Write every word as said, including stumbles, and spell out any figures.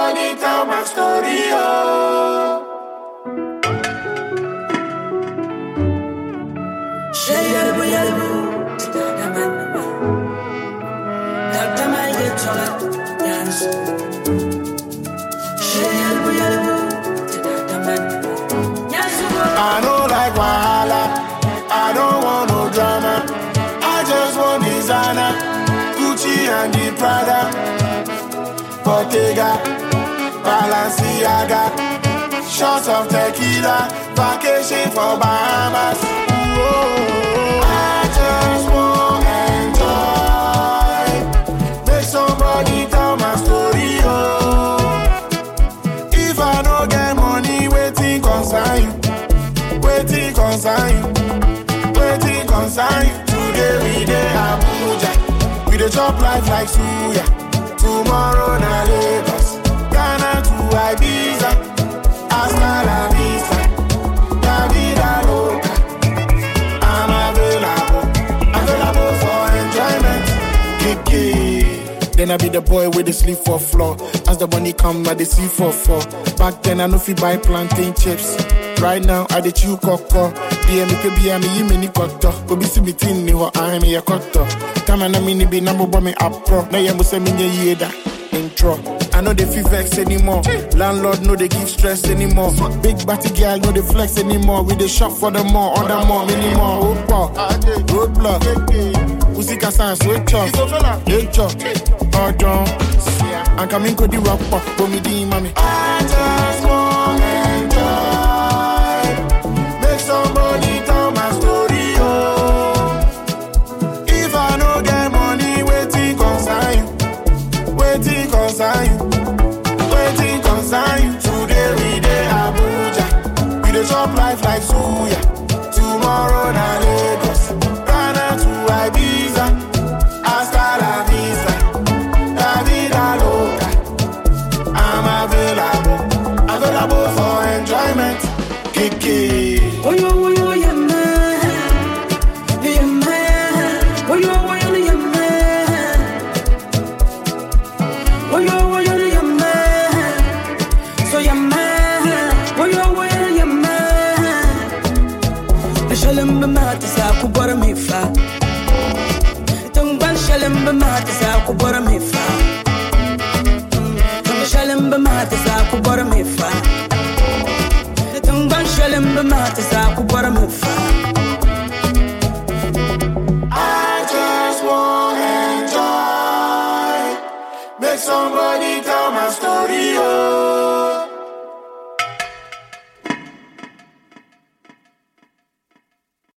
somebody tell my story, oh. Shayalbu yalbu, stadaman. Daltama yechola, dance. Shayalbu yalbu, stadaman. I don't like wahala, I don't want no drama. I just want designer, Gucci and the Prada, Bottega, Balenciaga, shots of tequila, vacation for Bahamas. Whoa, I just want enjoy. Make somebody tell my story, oh. If I don't get money, waiting concern you. Waiting concern you, waiting concern you. Today we dey Abuja, we dey chop life like suya. Tomorrow na Lagos, Ghana to Ibiza, hasta la vista, la vida loca. I'm available, available for enjoyment. Kiki. Then I be the boy with the sleep for floor. As the money come, I dey see for four. Back then I no fit buy plantain chips. Right now, I dey chew cocoa. D M K B M E mini koto. Obi si bitin ni ho I me ya koto. Kama na mini be number bomb me up pro. Na ya muse minye yeda intro. I know they feel vex anymore. Landlord no they give stress anymore. Big batty girl no they flex anymore. We dey shop for the more, order more, mini more. Opa, roadblock. Usika san switch off. Nature, pardon. I'm coming to the rock pop. For me di mami. I just want enjoy. Somebody tell my story, oh. If I no get money, waiting concern you, waiting concern you, waiting concern you. Today we dey Abuja, we dey chop life like suya. Tomorrow na Lagos, Ghana to Ibiza, hasta la vista, la vida loca. I'm available, available for enjoyment. Kiki. Oh yo, oh yo, yeah man, yeah man. Oh yo, oh yo, yeah man. Oh yo, oh yo, yeah man. So yeah man. Oh yo, oh yo, yeah man. Shalom b'mat sa kubara mifa. Tungban shalom b'mat sa kubara mifa. Shalom b'mat sa kubara mifa. I just want enjoy. Make somebody